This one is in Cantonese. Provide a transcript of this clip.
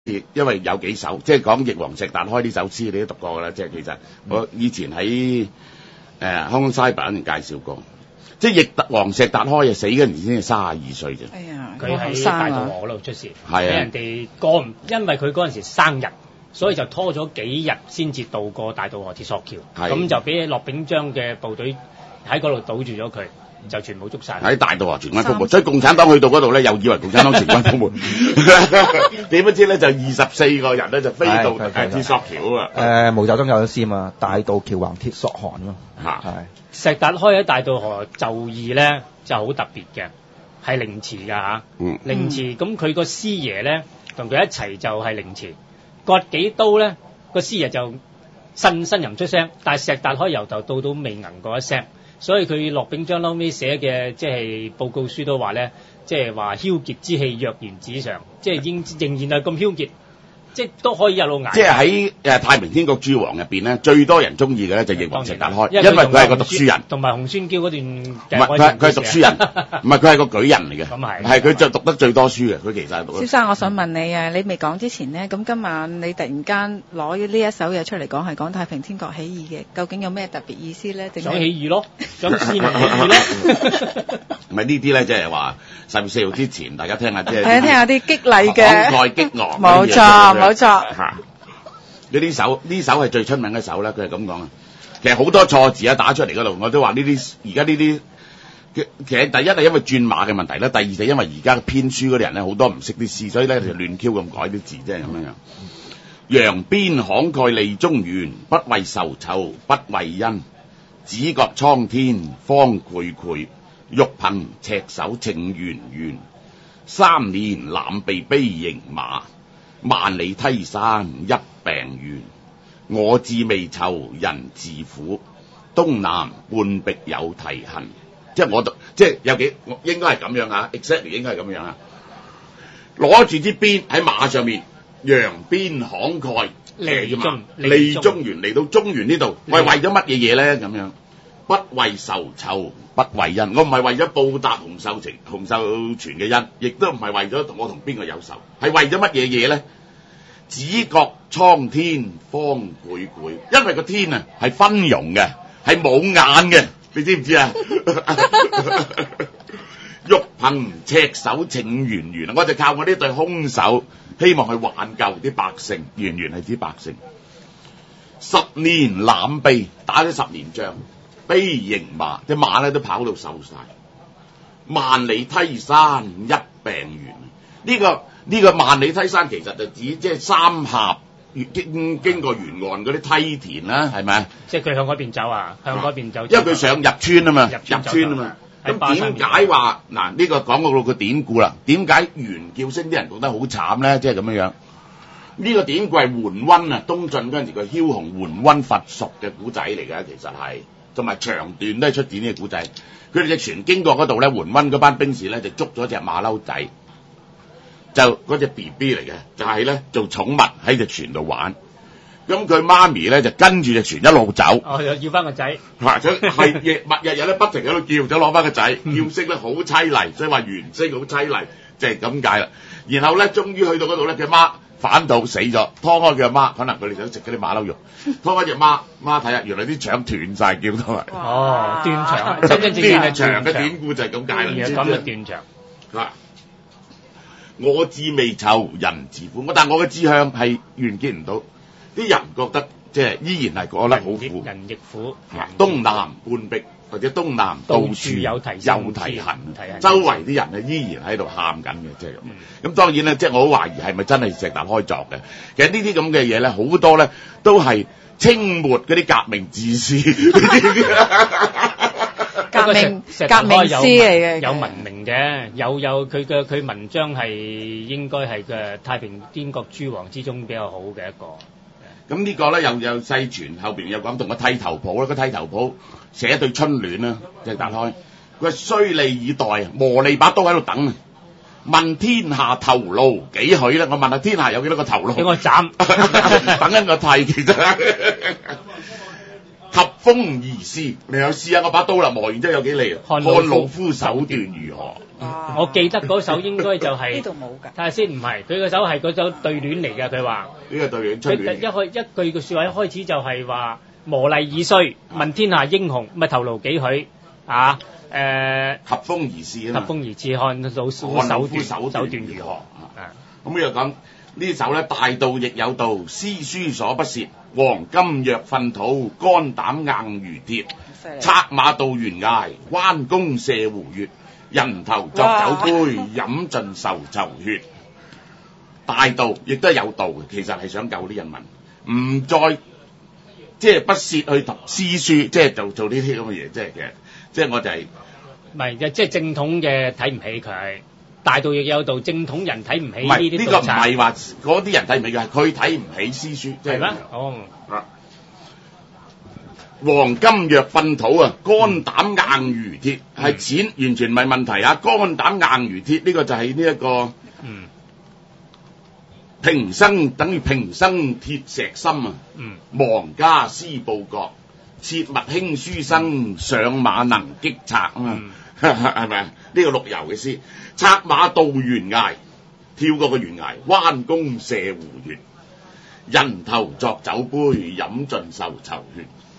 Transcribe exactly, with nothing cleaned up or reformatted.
因為有幾首，即係講翼王石達開呢首詩，你都讀過㗎啦。即係其實我以前喺誒、呃、香港西版介紹過，即係翼王石達開啊死嗰陣時先係三十二歲啫。 哎呀， 佢喺大渡河嗰度出事， 係啊， 俾人哋過唔，因為佢嗰陣時生日，所以就拖咗幾日先至渡過大渡河鐵索橋，咁就俾駱炳章嘅部隊喺嗰度堵住咗佢。就全部捉晒喺大渡河全軍覆沒，所以共產黨去到嗰度咧，又以為共產黨全軍覆沒，點不知咧就二十四個人咧就飛到鐵索橋啊！ 誒毛澤東有咗詩嘛，大渡橋橫鐵索寒咯嚇。 係石達開喺大渡河就義咧就好特別嘅，係凌遲㗎嚇。 嗯， 凌遲咁佢個師爺咧同佢一齊就係凌遲，割幾刀咧個師爺就呻呻吟出聲，但係石達開由頭到到未吟過一聲。所以佢駱炳章後尾寫嘅即係報告書都話咧，即係話梟傑之氣躍然紙上，即係應仍然係咁梟傑，即係都可以一路捱。 即係喺誒太平天國諸王入邊咧，最多人中意嘅咧就翼王石達開，因為佢係個讀書人， 同埋洪宣嬌嗰段。 唔係佢佢係讀書人，唔係佢係個舉人嚟嘅。咁係係佢就讀得最多書嘅，佢其實係讀。 蕭生，我想問你啊，你未講之前呢，咁今晚你突然間攞呢一首嘢出嚟講，係講太平天國起義嘅，究竟有咩特別意思咧？ 想起義咯，想市民起義咯。 唔係呢啲咧，即係話十月四號之前，大家聽下即係。 係啊，聽下啲激勵嘅。 慷慨激昂。 冇錯，冇錯。 嚇！呢啲首呢首係最出名嘅首啦，佢係咁講啊。其實好多錯字啊打出嚟嗰度，我都話呢啲而家呢啲。其實第一係因為轉碼嘅問題啦，第二就因為而家編書嗰啲人咧好多唔識啲詩，所以咧就亂 Q 咁改啲字，即係咁樣樣。揚鞭慷慨利中原，不為仇仇不為恩，只覺蒼天方愧愧，欲憑赤手逞圓圓。三年攬臂悲迎馬，萬里梯山一病原。我志未酬人自苦，東南半壁有題痕。即係我讀，即係有幾，應該係咁樣啊 ，exactly 應該係咁樣啊。攞住支鞭喺馬上面，揚鞭慷慨， 利中利中原嚟到中原呢度，喂為咗乜嘢嘢咧？咁樣不為仇仇不為恩，我唔係為咗報答洪秀全洪秀全嘅恩，亦都唔係為咗我同邊個有仇，係為咗乜嘢嘢咧？只覺蒼天方愧愧，因為個天啊係昏庸嘅，係冇眼嘅。你知唔知啊？欲憑赤手逞圓圓，我就靠我呢對空手，希望去挽救啲百姓。圓圓係指百姓。十年攬臂，打咗十年仗，悲迎馬，隻馬咧都跑到瘦晒。萬里梯山一病原，呢、這個呢、這個萬里梯山其實就指即係三峽。經經過沿岸嗰啲梯田啦，係咪？ 即係佢向嗰邊走啊，向嗰邊走。 因為佢想入村啊嘛，入村村啊嘛。咁點解話嗱呢個講到個典故啦？點解猿叫聲啲人覺得好慘咧？即係咁樣樣。呢、這個典故係桓溫啊，東晉嗰陣時個梟雄桓溫伐蜀嘅古仔嚟㗎，其實係同埋長段都係出典嘅古仔。佢哋隻船經過嗰度咧，桓溫嗰班兵士咧就捉咗隻馬騮仔。就嗰隻 B B 嚟嘅，就係、是、咧做寵物喺隻船度玩。咁佢媽咪咧就跟住隻船一路走。 哦，又要翻個仔。 係，係日日日咧不停喺度叫，就攞翻個仔，叫聲咧好凄厲，所以話原聲好凄厲，就係咁解啦。然後咧，終於去到嗰度咧，佢媽反肚死咗，拖開佢阿媽，可能佢哋想食嗰啲馬騮肉，拖開隻媽，媽睇下，原來啲腸斷晒，叫到係。 哦，斷腸，真真正正係長嘅典故就係咁解啦。 咁嘅斷腸。 係。我志未酬人自苦，我但我嘅志向係完結唔到，啲人覺得即係依然係覺得好苦， 人亦苦。 東南半壁或者東南到處有題有題痕，周圍啲人咧依然喺度喊緊嘅，即係咁。咁、嗯、當然咧，即係我好懷疑係咪真係石達開作嘅？其實呢啲咁嘅嘢咧，好多咧都係清末嗰啲革命志士。 革命革命詩嚟嘅， 有文明嘅，有有佢嘅佢文章係應該係嘅太平天國諸王之中比較好嘅一個。 咁呢個咧又有世傳後邊有講同個剃頭譜啦，個剃頭譜寫一對春聯啦，石達開佢話須利以待，磨利把刀喺度等啊！問天下頭顱幾許咧？我問下天下有幾多個頭顱？ 俾我斬， 等緊個剃其實。 及風而試，你有試下我把刀啦，磨完之後有幾利啊？看看老夫手段如何？ 哇我記得嗰首應該就係、 呢度冇㗎。 睇下先，唔係佢嗰首係嗰首對聯嚟㗎。佢話呢個對聯出佢聯一開一句嘅説話一開始就係話磨礪已衰，問天下英雄，咪頭顱幾許啊？誒、 及風而試啊嘛。 及風而試，看老夫看老手段夫手段如何？ 啊咁又講呢首咧，大道亦有道，詩書所不涉。黃金若糞土，肝膽硬如鐵。策馬渡懸崖，關公射胡越。人頭作酒杯，飲盡愁愁血。大道亦都係有道嘅，其實係想救啲人民，唔再即係不屑去讀詩書，即係就做呢啲咁嘅嘢，即係嘅，即係我就係、 唔係即係正統嘅睇唔起佢，大道亦有道，正統人睇唔起唔呢係呢個唔啲獨裁係話嗰啲人睇唔起佢，係佢睇唔起詩書，即係係咩？哦， 啊！黃金若糞土啊，肝膽硬如鐵，係、 嗯、 錢完全唔係問題啊！肝膽硬如鐵呢、呢個就係呢一個嗯平生等於平生鐵石心啊！ 嗯， 亡家思報國，切勿輕書生，上馬能擊賊啊嘛，係咪啊？呢個陸游嘅詩，策馬渡懸崖，跳過個懸崖，彎弓射胡越，人頭作酒杯，飲盡愁愁血。